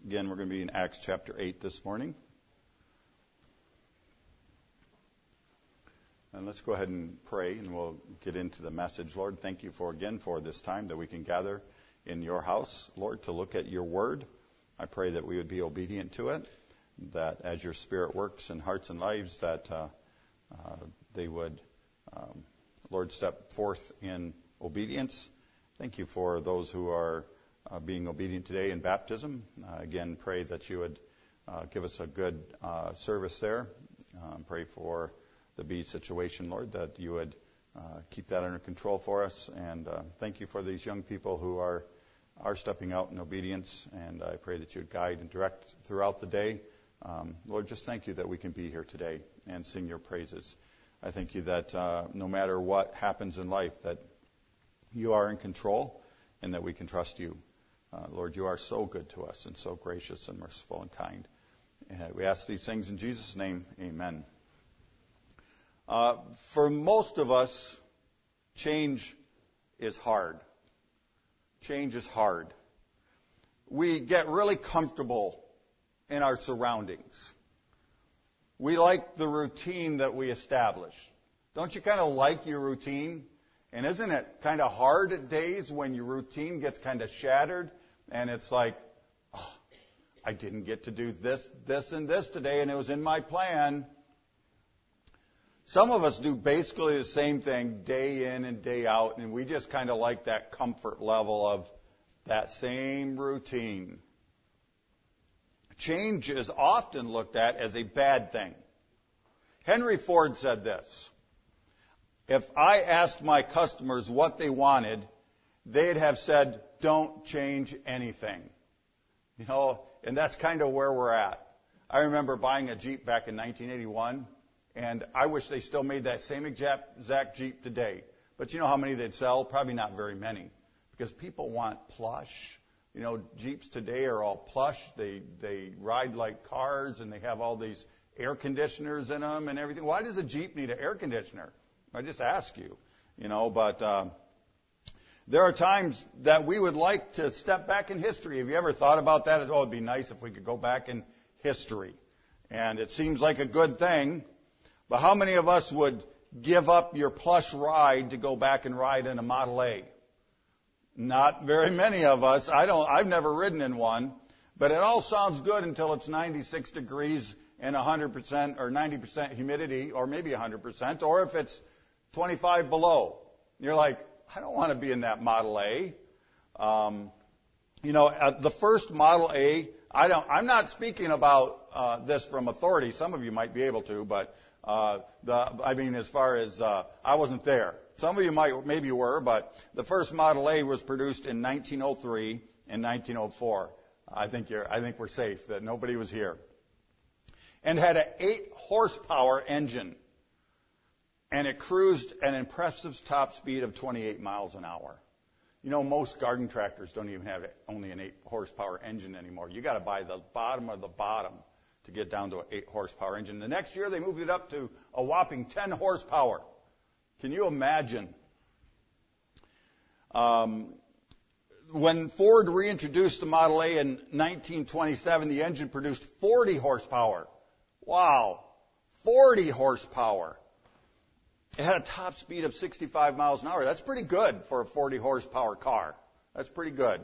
Again, we're going to be in Acts chapter 8 this morning. And let's go ahead and pray, and we'll get into the message. Lord, thank you for this time that we can gather in your house, Lord, to look at your word. I pray that we would be obedient to it, that as your Spirit works in hearts and lives, that they would, Lord, step forth in obedience. Thank you for those who are being obedient today in baptism. Again, pray that you would give us a good service there. Pray for the bee situation, Lord, that you would keep that under control for us. And thank you for these young people who are stepping out in obedience. And I pray that you would guide and direct throughout the day. Lord, just thank you that we can be here today and sing your praises. I thank you that no matter what happens in life, that you are in control and that we can trust you. Lord, you are so good to us and so gracious and merciful and kind. And we ask these things in Jesus' name. Amen. For most of us, change is hard. Change is hard. We get really comfortable in our surroundings. We like the routine that we establish. Don't you kind of like your routine? And isn't it kind of hard at days when your routine gets kind of shattered and it's like, oh, I didn't get to do this, and this today, and it was in my plan. Some of us do basically the same thing day in and day out, and we just kind of like that comfort level of that same routine. Change is often looked at as a bad thing. Henry Ford said this: if I asked my customers what they wanted, they'd have said, don't change anything. You know, and that's kind of where we're at. I remember buying a Jeep back in 1981, and I wish they still made that same exact Jeep today. But you know how many they'd sell? Probably not very many, because people want plush. You know, Jeeps today are all plush. They ride like cars, and they have all these air conditioners in them and everything. Why does a Jeep need an air conditioner? I just ask you, you know, but there are times that we would like to step back in history. Have you ever thought about that? Oh, it'd be nice if we could go back in history. And it seems like a good thing, but how many of us would give up your plush ride to go back and ride in a Model A? Not very many of us. I've never ridden in one, but it all sounds good until it's 96 degrees and 100% or 90% humidity, or maybe 100%, or if it's 25 below. You're like, I don't want to be in that Model A. You know, the first Model A, I'm not speaking about this from authority. Some of you might be able to, but as far as I wasn't there. Some of you maybe were, but the first Model A was produced in 1903 and 1904. I think we're safe that nobody was here. And had an 8-horsepower engine. And it cruised an impressive top speed of 28 miles an hour. You know, most garden tractors don't even have only an 8-horsepower engine anymore. You got to buy the bottom of the bottom to get down to an 8-horsepower engine. The next year, they moved it up to a whopping 10 horsepower. Can you imagine? When Ford reintroduced the Model A in 1927, the engine produced 40 horsepower. Wow, 40 horsepower. It had a top speed of 65 miles an hour. That's pretty good for a 40 horsepower car. That's pretty good.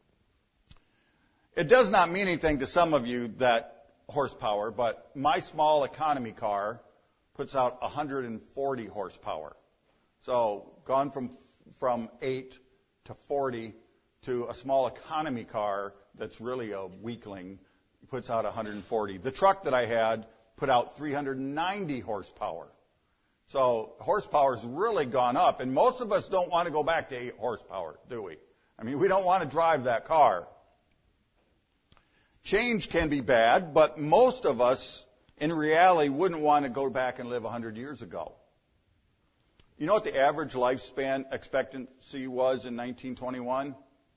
It does not mean anything to some of you, that horsepower, but my small economy car puts out 140 horsepower. So gone from 8 to 40 to a small economy car that's really a weakling puts out 140. The truck that I had put out 390 horsepower. So horsepower's really gone up, and most of us don't want to go back to 8 horsepower, do we? I mean, we don't want to drive that car. Change can be bad, but most of us, in reality, wouldn't want to go back and live 100 years ago. You know what the average lifespan expectancy was in 1921?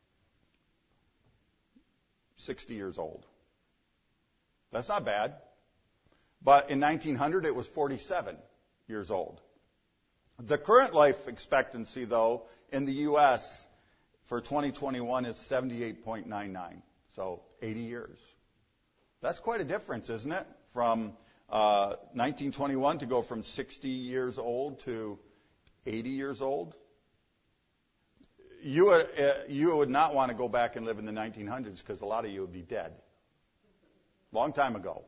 60 years old. That's not bad. But in 1900, it was 47 years old. The current life expectancy, though, in the U.S. for 2021 is 78.99. So 80 years. That's quite a difference, isn't it? From 1921 to go from 60 years old to 80 years old. You would not want to go back and live in the 1900s because a lot of you would be dead. Long time ago.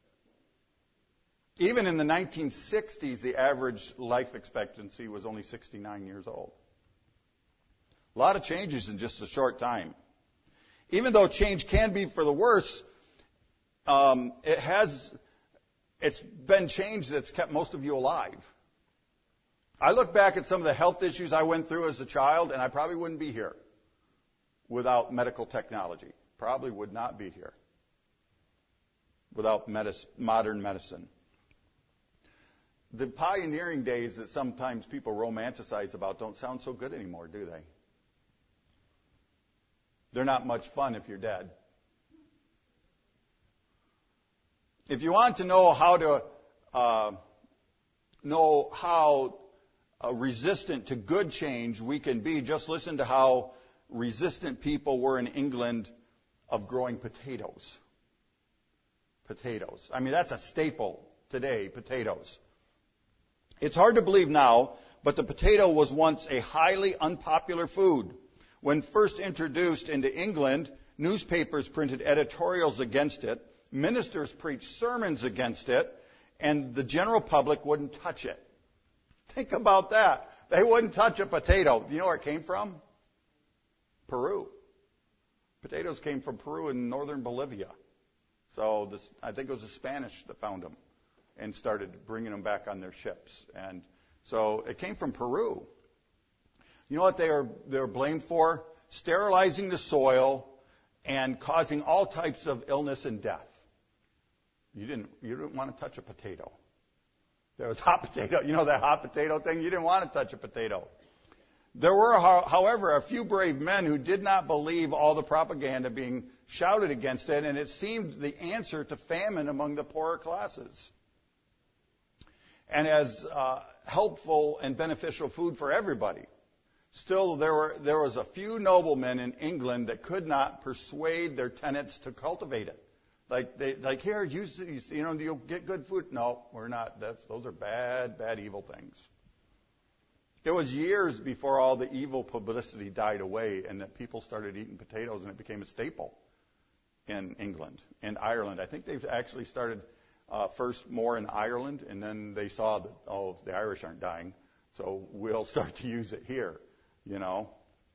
Even in the 1960s, the average life expectancy was only 69 years old. A lot of changes in just a short time. Even though change can be for the worse, it's been change that's kept most of you alive. I look back at some of the health issues I went through as a child, and I probably wouldn't be here without medical technology. Probably would not be here without modern medicine. The pioneering days that sometimes people romanticize about don't sound so good anymore, do they? They're not much fun if you're dead. If you want to know how resistant to good change we can be, just listen to how resistant people were in England of growing potatoes. Potatoes. I mean, that's a staple today, potatoes. It's hard to believe now, but the potato was once a highly unpopular food. When first introduced into England, newspapers printed editorials against it, ministers preached sermons against it, and the general public wouldn't touch it. Think about that. They wouldn't touch a potato. You know where it came from? Peru. Potatoes came from Peru and northern Bolivia. So I think it was the Spanish that found them and started bringing them back on their ships. And so it came from Peru. You know what they were blamed for? Sterilizing the soil and causing all types of illness and death. You didn't want to touch a potato. There was hot potato. You know that hot potato thing? You didn't want to touch a potato. There were, however, a few brave men who did not believe all the propaganda being shouted against it, and it seemed the answer to famine among the poorer classes. And as helpful and beneficial food for everybody. Still, there was a few noblemen in England that could not persuade their tenants to cultivate it. Here, you'll get good food. No, we're not. Those are bad, evil things. It was years before all the evil publicity died away and that people started eating potatoes and it became a staple in England and Ireland. I think they've actually started first more in Ireland, and then they saw that, the Irish aren't dying, so we'll start to use it here, you know.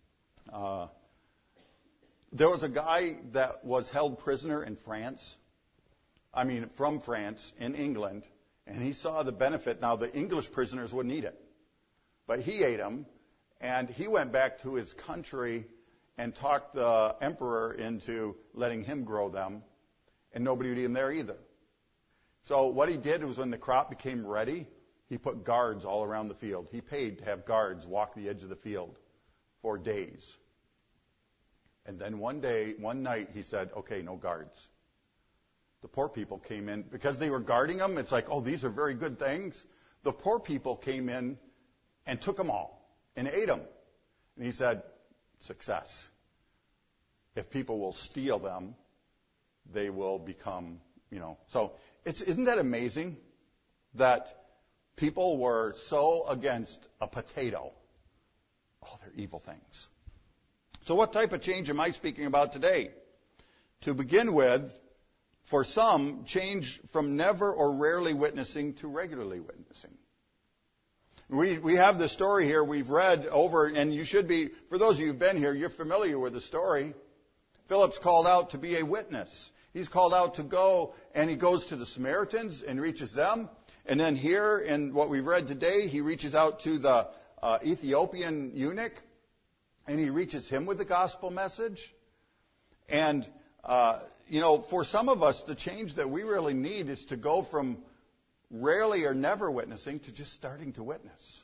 There was a guy that was held prisoner in France, from France in England, and he saw the benefit. Now, the English prisoners wouldn't eat it, but he ate them, and he went back to his country and talked the emperor into letting him grow them, and nobody would eat them there either. So what he did was when the crop became ready, he put guards all around the field. He paid to have guards walk the edge of the field for days. And then one night, he said, okay, no guards. The poor people came in. Because they were guarding them, it's like, these are very good things. The poor people came in and took them all and ate them. And he said, success. If people will steal them, they will become, So isn't that amazing that people were so against a potato? They're evil things. So what type of change am I speaking about today? To begin with, for some, change from never or rarely witnessing to regularly witnessing. We have the story here we've read over, and you should be, for those of you who've been here, you're familiar with the story. Philip's called out to be a witness. He's called out to go, and he goes to the Samaritans and reaches them. And then here, in what we've read today, he reaches out to the Ethiopian eunuch, and he reaches him with the gospel message. And, for some of us, the change that we really need is to go from rarely or never witnessing to just starting to witness.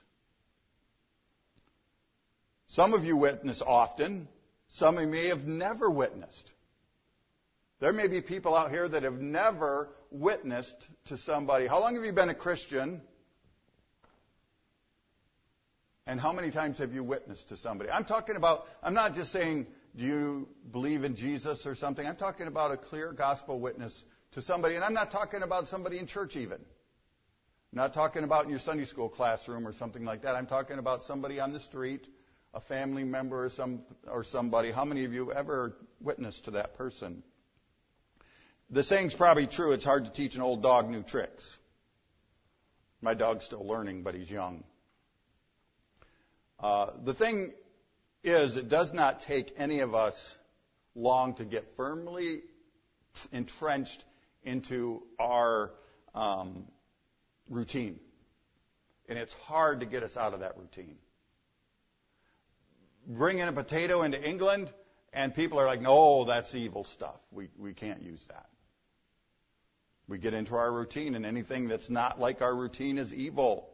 Some of you witness often. Some of you may have never witnessed. There may be people out here that have never witnessed to somebody. How long have you been a Christian? And how many times have you witnessed to somebody? I'm not just saying, do you believe in Jesus or something? I'm talking about a clear gospel witness to somebody. And I'm not talking about somebody in church even. I'm not talking about in your Sunday school classroom or something like that. I'm talking about somebody on the street, a family member or somebody. How many of you ever witnessed to that person? The saying's probably true. It's hard to teach an old dog new tricks. My dog's still learning, but he's young. The thing is, it does not take any of us long to get firmly entrenched into our routine. And it's hard to get us out of that routine. Bring in a potato into England, and people are like, no, that's evil stuff. We can't use that. We get into our routine, and anything that's not like our routine is evil.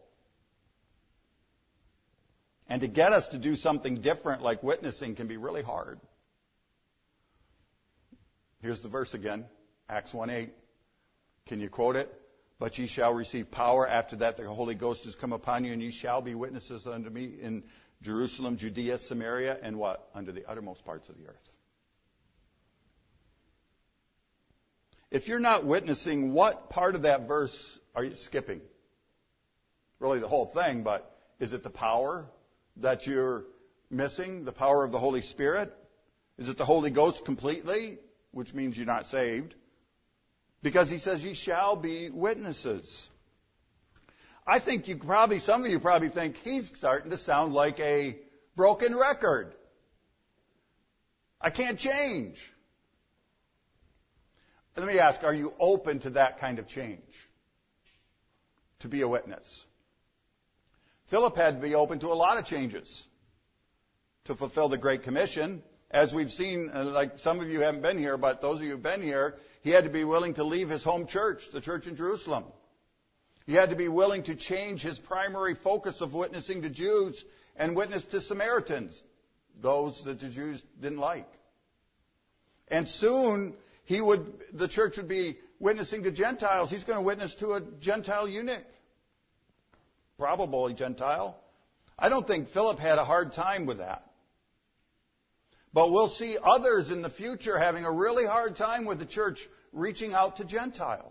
And to get us to do something different, like witnessing, can be really hard. Here's the verse again, Acts 1:8. Can you quote it? But ye shall receive power. After that, the Holy Ghost has come upon you, and ye shall be witnesses unto me in Jerusalem, Judea, Samaria, and what? Unto the uttermost parts of the earth. If you're not witnessing, what part of that verse are you skipping? Really the whole thing, but is it the power that you're missing? The power of the Holy Spirit? Is it the Holy Ghost completely? Which means you're not saved. Because he says, ye shall be witnesses. I think some of you probably think he's starting to sound like a broken record. I can't change. Let me ask, are you open to that kind of change? To be a witness? Philip had to be open to a lot of changes to fulfill the Great Commission. As we've seen, like some of you haven't been here, but those of you who've been here, he had to be willing to leave his home church, the church in Jerusalem. He had to be willing to change his primary focus of witnessing to Jews and witness to Samaritans, those that the Jews didn't like. And soon the church would be witnessing to Gentiles. He's going to witness to a Gentile eunuch. Probably Gentile. I don't think Philip had a hard time with that. But we'll see others in the future having a really hard time with the church reaching out to Gentiles.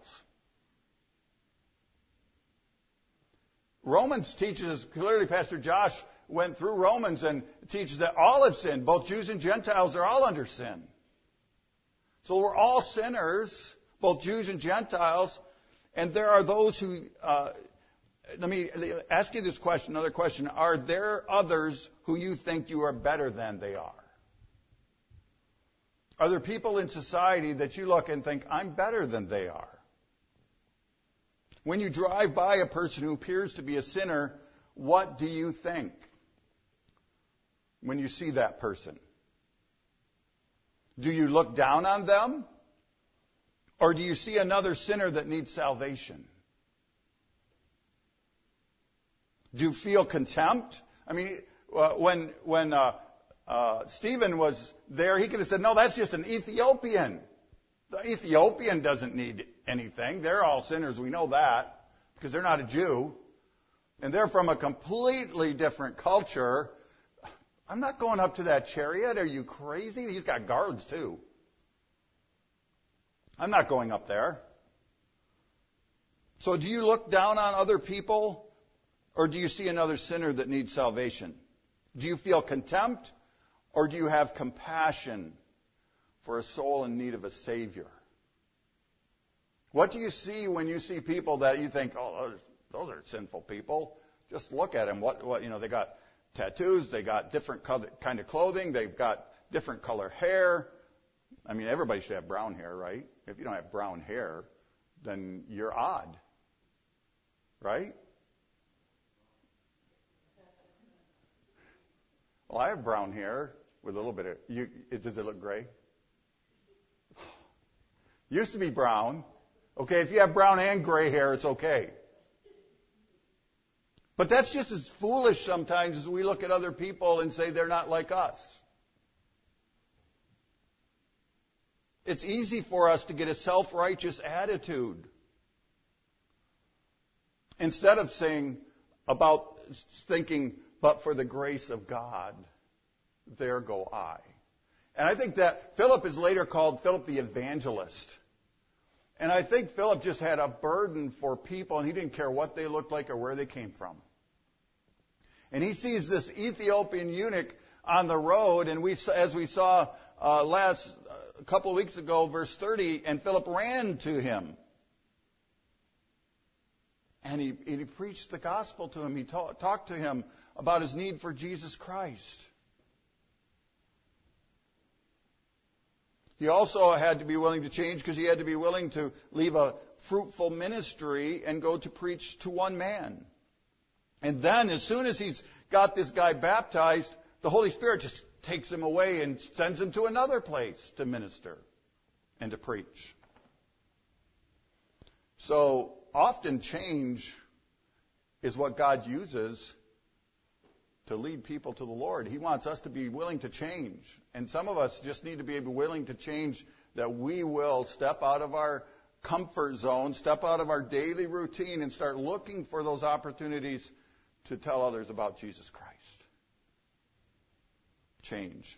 Romans teaches, clearly Pastor Josh went through Romans and teaches that all have sinned. Both Jews and Gentiles are all under sin. So we're all sinners, both Jews and Gentiles. And there are those who, let me ask you this question, another question. Are there others who you think you are better than they are? Are there people in society that you look and think, I'm better than they are? When you drive by a person who appears to be a sinner, what do you think when you see that person? Do you look down on them? Or do you see another sinner that needs salvation? Do you feel contempt? I mean, when Stephen was there, he could have said, no, that's just an Ethiopian. The Ethiopian doesn't need anything. They're all sinners. We know that because they're not a Jew. And they're from a completely different culture. I'm not going up to that chariot. Are you crazy? He's got guards too. I'm not going up there. So do you look down on other people? Or do you see another sinner that needs salvation? Do you feel contempt? Or do you have compassion for a soul in need of a Savior? What do you see when you see people that you think, oh, those are sinful people? Just look at them. They got tattoos, they got different kind of clothing, they've got different color hair. I mean, everybody should have brown hair, right? If you don't have brown hair, then you're odd, right? Well, I have brown hair with a little bit of... Does it look gray? Used to be brown. Okay, if you have brown and gray hair, it's okay. But that's just as foolish sometimes as we look at other people and say they're not like us. It's easy for us to get a self-righteous attitude. Instead of thinking, but for the grace of God, there go I. And I think that Philip is later called Philip the Evangelist. And I think Philip just had a burden for people, and he didn't care what they looked like or where they came from. And he sees this Ethiopian eunuch on the road, and as we saw a couple of weeks ago, verse 30, and Philip ran to him. And he preached the gospel to him. He talked to him about his need for Jesus Christ. He also had to be willing to change because he had to be willing to leave a fruitful ministry and go to preach to one man. And then as soon as he's got this guy baptized, the Holy Spirit just takes him away and sends him to another place to minister and to preach. So often change is what God uses to lead people to the Lord. He wants us to be willing to change. And some of us just need to be willing to change, that we will step out of our comfort zone, step out of our daily routine, and start looking for those opportunities to tell others about Jesus Christ. Change.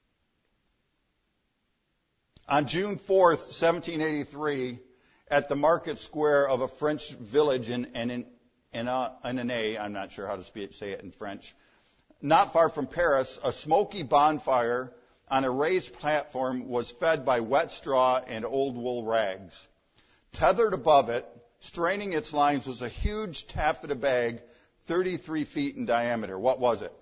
On June 4th, 1783, at the market square of a French village in Annonay, I'm not sure how to say it in French, not far from Paris, a smoky bonfire on a raised platform was fed by wet straw and old wool rags. Tethered above it, straining its lines, was a huge taffeta bag 33 feet in diameter. What was it?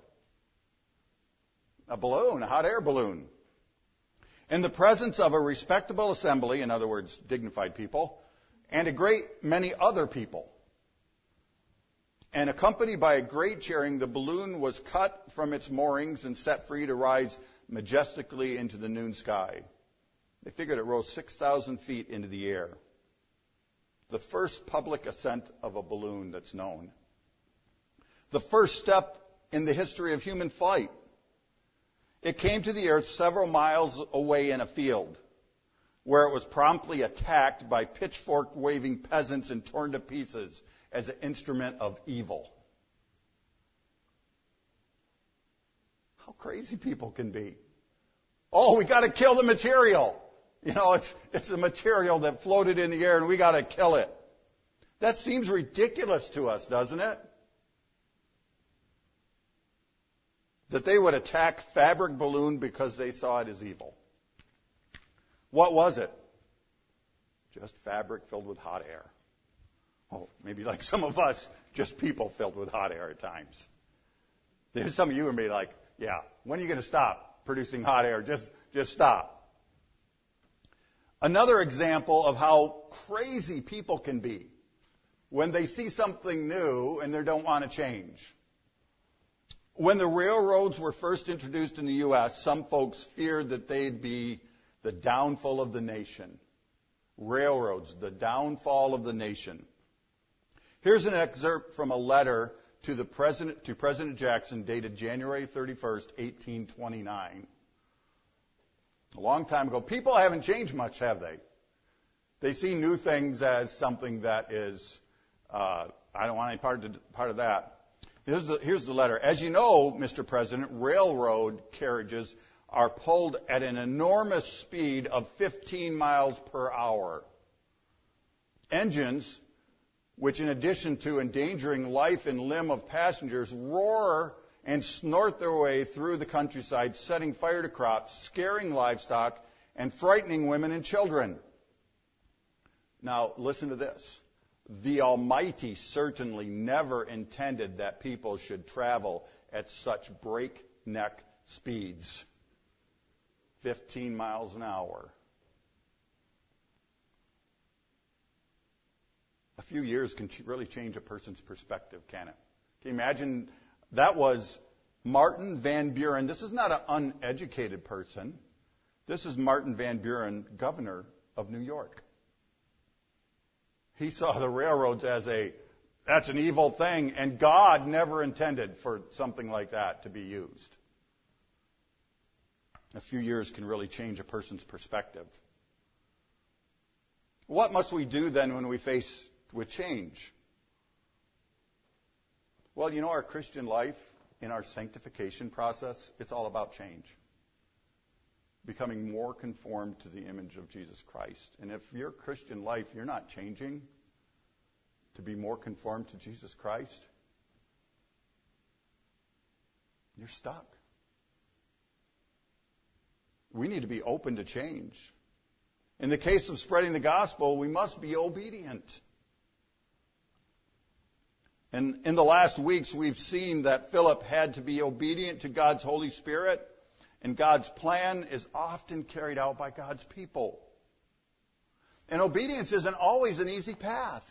A balloon, a hot air balloon. In the presence of a respectable assembly, in other words, dignified people, and a great many other people, and accompanied by a great cheering, the balloon was cut from its moorings and set free to rise majestically into the noon sky. They figured it rose 6,000 feet into the air. The first public ascent of a balloon that's known. The first step in the history of human flight. It came to the earth several miles away in a field, where it was promptly attacked by pitchfork-waving peasants and torn to pieces as an instrument of evil. How crazy people can be. Oh, we got to kill the material. You know, it's a material that floated in the air and we got to kill it. That seems ridiculous to us, doesn't it? That they would attack fabric balloon because they saw it as evil. What was it? Just fabric filled with hot air. Oh, maybe like some of us, just people filled with hot air at times. There's some of you and me like, yeah, when are you going to stop producing hot air? Just stop. Another example of how crazy people can be when they see something new and they don't want to change. When the railroads were first introduced in the U.S., some folks feared that they'd be the downfall of the nation. Railroads, the downfall of the nation. Here's an excerpt from a letter to President Jackson dated January 31st, 1829. A long time ago. People haven't changed much, have they? They see new things as something that is, I don't want any part of that. Here's the letter. As you know, Mr. President, railroad carriages are pulled at an enormous speed of 15 miles per hour. Engines, which in addition to endangering life and limb of passengers, roar and snort their way through the countryside, setting fire to crops, scaring livestock, and frightening women and children. Now, listen to this. The Almighty certainly never intended that people should travel at such breakneck speeds. 15 miles an hour. A few years can really change a person's perspective, can it? Can you imagine? That was Martin Van Buren. This is not an uneducated person. This is Martin Van Buren, governor of New York. He saw the railroads as that's an evil thing, and God never intended for something like that to be used. A few years can really change a person's perspective. What must we do then when we face with change? Well, you know, our Christian life, in our sanctification process, it's all about change. becoming more conformed to the image of Jesus Christ. And if your Christian life, you're not changing to be more conformed to Jesus Christ, you're stuck. We need to be open to change. In the case of spreading the gospel, we must be obedient. And in the last weeks, we've seen that Philip had to be obedient to God's Holy Spirit, and God's plan is often carried out by God's people. And obedience isn't always an easy path.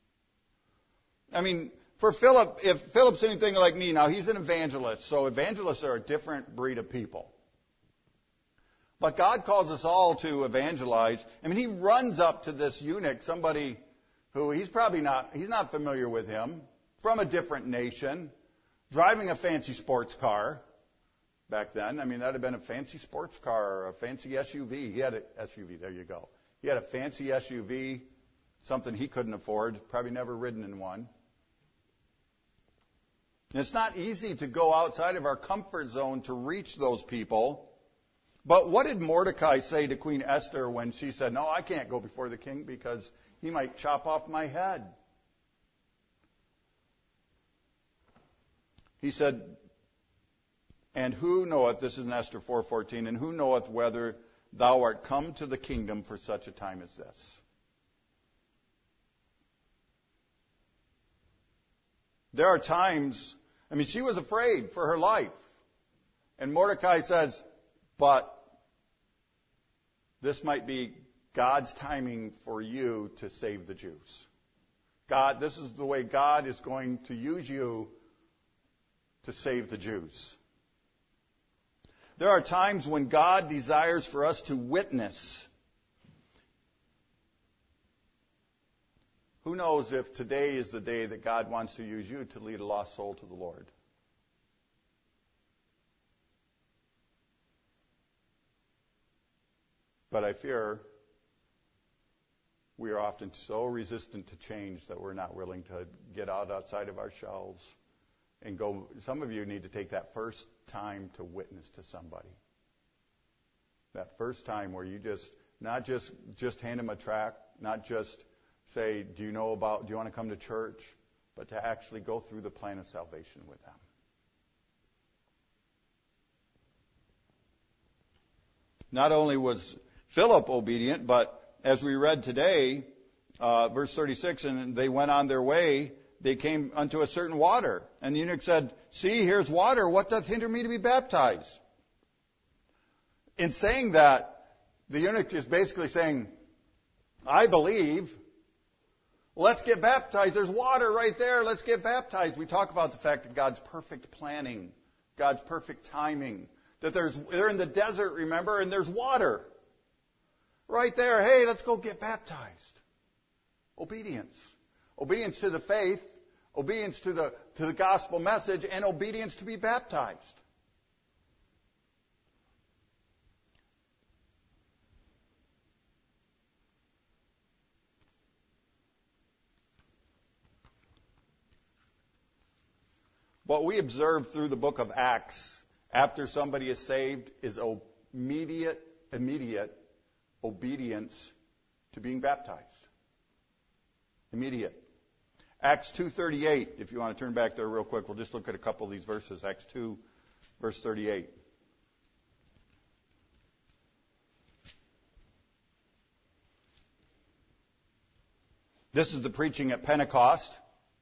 I mean, for Philip, if Philip's anything like me, now he's an evangelist, so evangelists are a different breed of people. But God calls us all to evangelize. I mean, he runs up to this eunuch, somebody who he's not familiar with him, from a different nation, driving a fancy sports car back then. I mean, that would have been a fancy sports car or a fancy SUV. He had an SUV, there you go. He had a fancy SUV, something he couldn't afford, probably never ridden in one. And it's not easy to go outside of our comfort zone to reach those people. But what did Mordecai say to Queen Esther when she said, no, I can't go before the king because he might chop off my head? He said, and who knoweth, this is in Esther 4:14, and who knoweth whether thou art come to the kingdom for such a time as this? There are times, I mean, she was afraid for her life. And Mordecai says, but this might be God's timing for you to save the Jews. God, this is the way God is going to use you to save the Jews. There are times when God desires for us to witness. Who knows if today is the day that God wants to use you to lead a lost soul to the Lord? But I fear we are often so resistant to change that we're not willing to get outside of our shells and go. Some of you need to take that first time to witness to somebody. That first time where you not just hand them a tract, not just say, do you want to come to church, but to actually go through the plan of salvation with them. Not only was Philip obedient, but as we read today, verse 36, and they went on their way, they came unto a certain water. And the eunuch said, see, here's water. What doth hinder me to be baptized? In saying that, the eunuch is basically saying, I believe. Let's get baptized. There's water right there. Let's get baptized. We talk about the fact that God's perfect planning, God's perfect timing, that they're in the desert, remember, and there's water right there. Hey, let's go get baptized. Obedience. Obedience to the faith, obedience to the gospel message, and obedience to be baptized. What we observe through the book of Acts after somebody is saved is immediate obedience to being baptized. Immediate. Acts 2:38, if you want to turn back there real quick, we'll just look at a couple of these verses. Acts 2, verse 38. This is the preaching at Pentecost.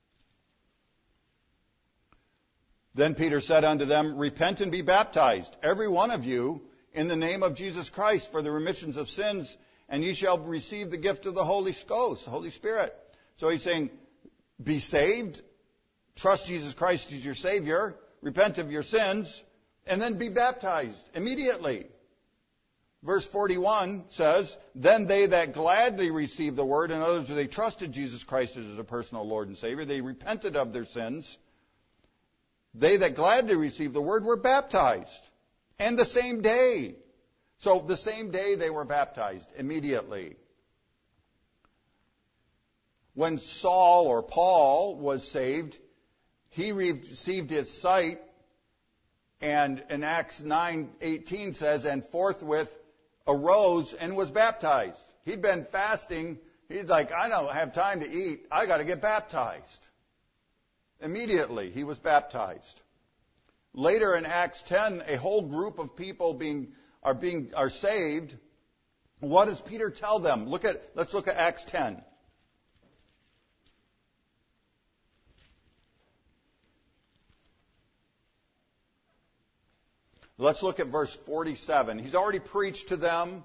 Then Peter said unto them, repent and be baptized, every one of you, in the name of Jesus Christ, for the remissions of sins, and ye shall receive the gift of the Holy Ghost, the Holy Spirit. So he's saying, be saved, trust Jesus Christ as your Savior, repent of your sins, and then be baptized immediately. Verse 41 says, then they that gladly received the word, in other words, they trusted Jesus Christ as a personal Lord and Savior, they repented of their sins. They that gladly received the word were baptized. And the same day. So the same day they were baptized, immediately. When Saul or Paul was saved, he received his sight, and in Acts 9:18 says, and forthwith arose and was baptized. He'd been fasting. He's like, I don't have time to eat. I got to get baptized. Immediately, he was baptized. Later in Acts 10, a whole group of people are saved. What does Peter tell them? Let's look at Acts 10. Let's look at verse 47. He's already preached to them.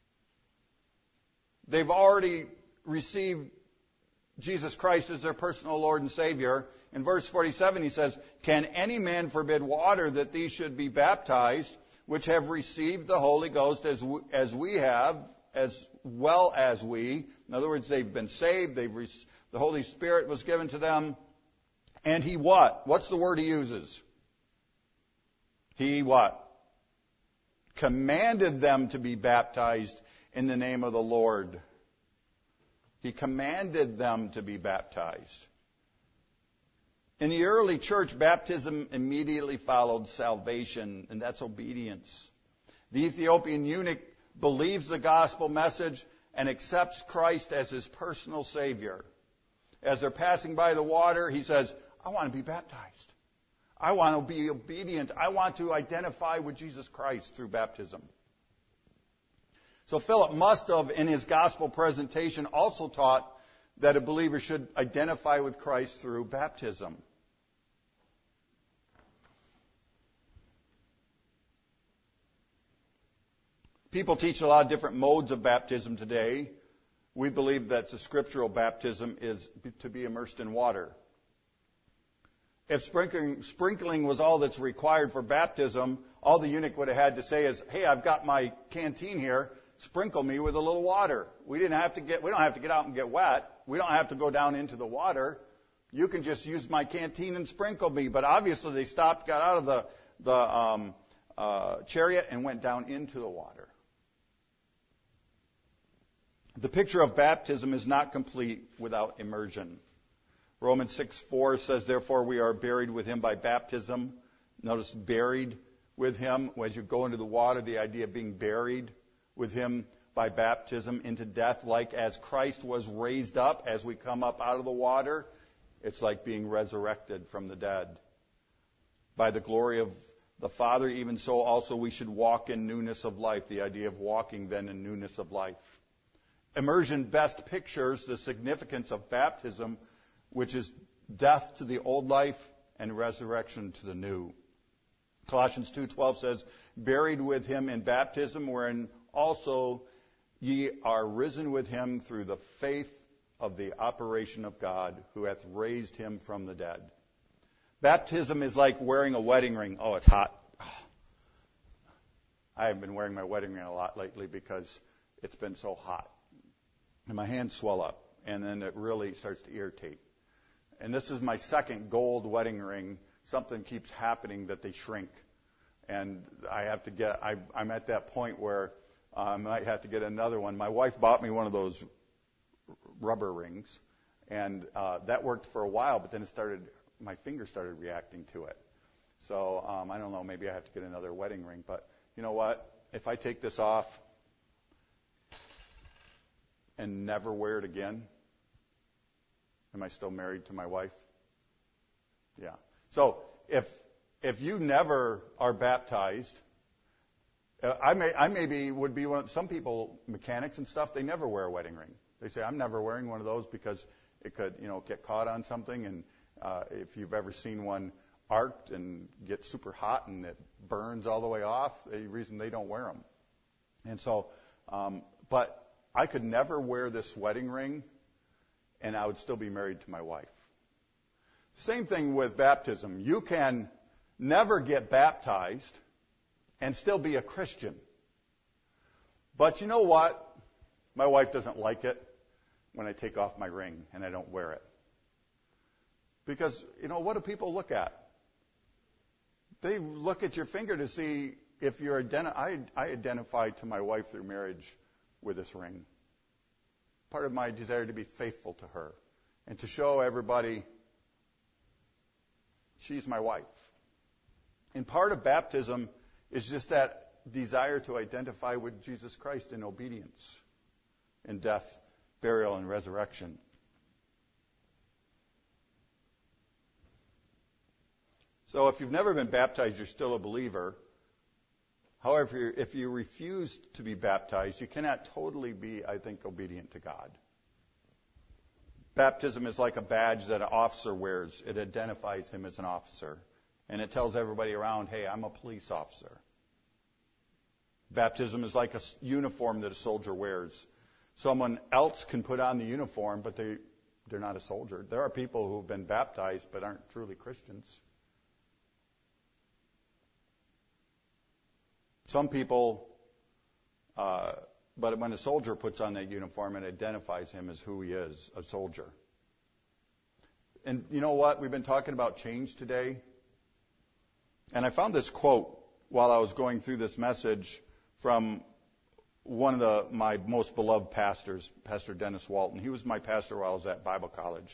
They've already received Jesus Christ as their personal Lord and Savior. In verse 47, he says, "Can any man forbid water that these should be baptized, which have received the Holy Ghost as we have, as well as we?" In other words, they've been saved. The Holy Spirit was given to them. And he what? What's the word he uses? He what? Commanded them to be baptized in the name of the Lord. He commanded them to be baptized. In the early church, baptism immediately followed salvation, and that's obedience. The Ethiopian eunuch believes the gospel message and accepts Christ as his personal Savior. As they're passing by the water, he says, I want to be baptized. I want to be obedient. I want to identify with Jesus Christ through baptism. So Philip must have, in his gospel presentation, also taught that a believer should identify with Christ through baptism. People teach a lot of different modes of baptism today. We believe that the scriptural baptism is to be immersed in water. If sprinkling was all that's required for baptism, all the eunuch would have had to say is, hey, I've got my canteen here, sprinkle me with a little water. We don't have to get out and get wet. We don't have to go down into the water. You can just use my canteen and sprinkle me. But obviously they stopped, got out of the chariot and went down into the water. The picture of baptism is not complete without immersion. Romans 6:4 says, therefore we are buried with him by baptism. Notice buried with him. As you go into the water, the idea of being buried with him by baptism into death, like as Christ was raised up as we come up out of the water, it's like being resurrected from the dead. By the glory of the Father, even so also we should walk in newness of life. The idea of walking then in newness of life. Immersion best pictures the significance of baptism, which is death to the old life and resurrection to the new. Colossians 2:12 says, buried with him in baptism, wherein also ye are risen with him through the faith of the operation of God, who hath raised him from the dead. Baptism is like wearing a wedding ring. Oh, it's hot. I have been wearing my wedding ring a lot lately because it's been so hot. And my hands swell up, and then it really starts to irritate. And this is my second gold wedding ring. Something keeps happening that they shrink. And I'm at that point where I might have to get another one. My wife bought me one of those rubber rings, and that worked for a while, but then my fingers started reacting to it. So I don't know, maybe I have to get another wedding ring. But you know what? If I take this off and never wear it again, am I still married to my wife? Yeah. So if you never are baptized, I maybe would be one of some people, mechanics and stuff, they never wear a wedding ring. They say, I'm never wearing one of those because it could, get caught on something. And if you've ever seen one arced and get super hot and it burns all the way off, the reason they don't wear them. And so, but I could never wear this wedding ring and I would still be married to my wife. Same thing with baptism. You can never get baptized and still be a Christian. But you know what? My wife doesn't like it when I take off my ring and I don't wear it. Because, what do people look at? They look at your finger to see if you're I identify to my wife through marriage with this ring. Part of my desire to be faithful to her and to show everybody she's my wife. And part of baptism is just that desire to identify with Jesus Christ in obedience, in death, burial, and resurrection. So if you've never been baptized, you're still a believer. However, if you refuse to be baptized, you cannot totally be, I think, obedient to God. Baptism is like a badge that an officer wears. It identifies him as an officer. And it tells everybody around, hey, I'm a police officer. Baptism is like a uniform that a soldier wears. Someone else can put on the uniform, but they're not a soldier. There are people who have been baptized but aren't truly Christians. Some people, but when a soldier puts on that uniform, it identifies him as who he is, a soldier. And you know what? We've been talking about change today. And I found this quote while I was going through this message from one of my most beloved pastors, Pastor Dennis Walton. He was my pastor while I was at Bible college.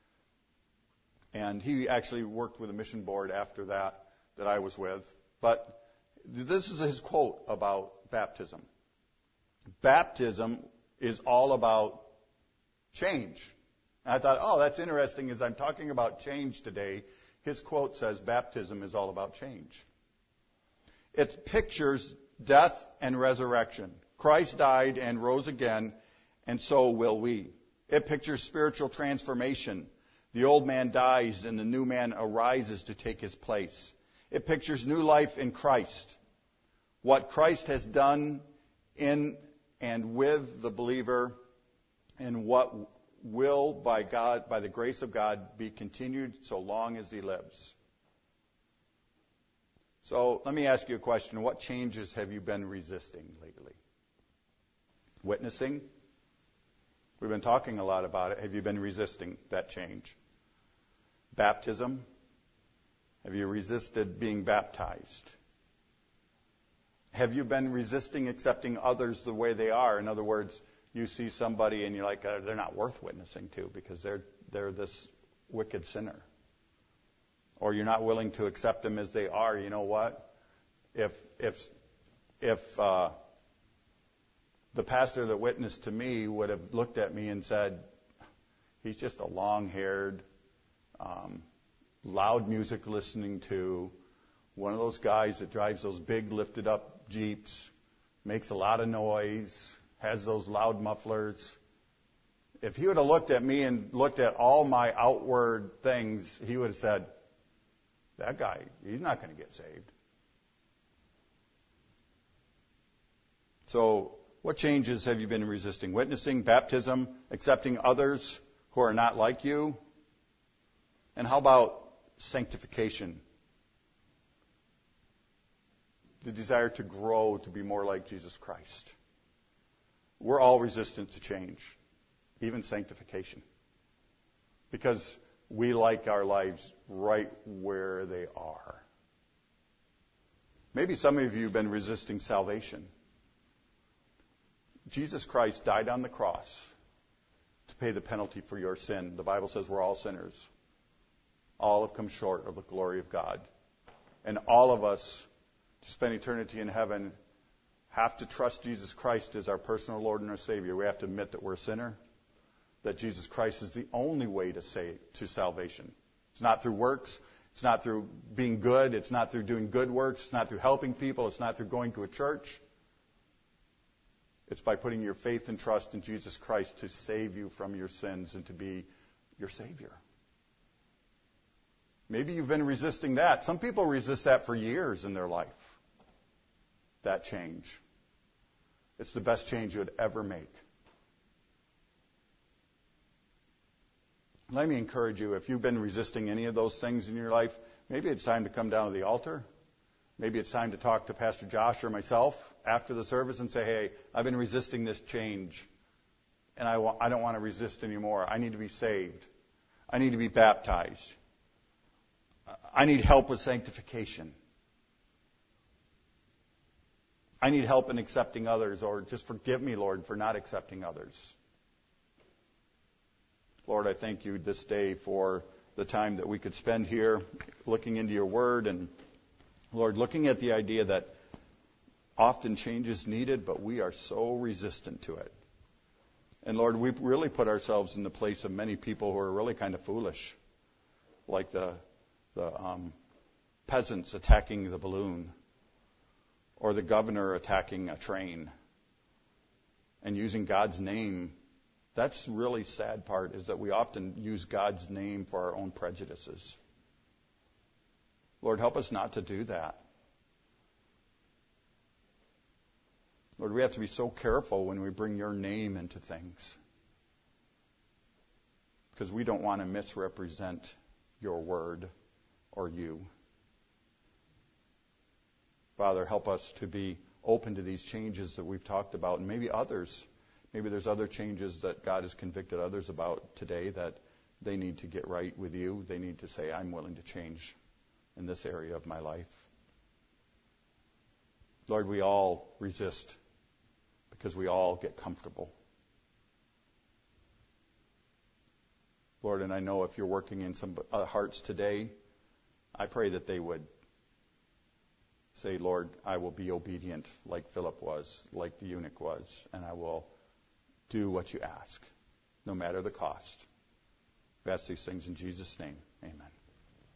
And he actually worked with a mission board after that I was with. But this is his quote about baptism. Baptism is all about change. And I thought, oh, that's interesting. As I'm talking about change today, his quote says, baptism is all about change. It pictures death and resurrection. Christ died and rose again, and so will we. It pictures spiritual transformation. The old man dies and the new man arises to take his place. It pictures new life in Christ. What Christ has done in and with the believer, and what will, by the grace of God, be continued so long as he lives. So let me ask you a question. What changes have you been resisting lately? Witnessing? We've been talking a lot about it. Have you been resisting that change? Baptism? Have you resisted being baptized? Have you been resisting accepting others the way they are? In other words, you see somebody and you're like, they're not worth witnessing to because they're this wicked sinner. Or you're not willing to accept them as they are. You know what? If the pastor that witnessed to me would have looked at me and said, he's just a long-haired, loud music listening to, one of those guys that drives those big lifted up Jeeps, makes a lot of noise, has those loud mufflers. If he would have looked at me and looked at all my outward things, he would have said, that guy, he's not going to get saved. So what changes have you been resisting? Witnessing, baptism, accepting others who are not like you? And how about sanctification? The desire to grow to be more like Jesus Christ. We're all resistant to change, even sanctification, because we like our lives right where they are. Maybe some of you have been resisting salvation. Jesus Christ died on the cross to pay the penalty for your sin. The Bible says we're all sinners. All have come short of the glory of God. And all of us, to spend eternity in heaven, have to trust Jesus Christ as our personal Lord and our Savior. We have to admit that we're a sinner, that Jesus Christ is the only way to salvation. It's not through works. It's not through being good. It's not through doing good works. It's not through helping people. It's not through going to a church. It's by putting your faith and trust in Jesus Christ to save you from your sins and to be your Savior. Maybe you've been resisting that. Some people resist that for years in their life. That change. It's the best change you would ever make. Let me encourage you, if you've been resisting any of those things in your life, maybe it's time to come down to the altar. Maybe it's time to talk to Pastor Josh or myself after the service and say, hey, I've been resisting this change, and I don't want to resist anymore. I need to be saved. I need to be baptized. I need help with sanctification. I need help in accepting others, or just forgive me, Lord, for not accepting others. Lord, I thank you this day for the time that we could spend here looking into your word, and Lord, looking at the idea that often change is needed, but we are so resistant to it. And Lord, we've really put ourselves in the place of many people who are really kind of foolish, like the peasants attacking the balloon, or the governor attacking a train, and using God's name. That's the really sad part, is that we often use God's name for our own prejudices. Lord, help us not to do that. Lord, we have to be so careful when we bring your name into things, because we don't want to misrepresent your word or you. Father, help us to be open to these changes that we've talked about, and maybe others. Maybe there's other changes that God has convicted others about today that they need to get right with you. They need to say, I'm willing to change in this area of my life. Lord, we all resist because we all get comfortable. Lord, and I know if you're working in some hearts today, I pray that they would say, Lord, I will be obedient like Philip was, like the eunuch was, and I will do what you ask, no matter the cost. We ask these things in Jesus' name. Amen.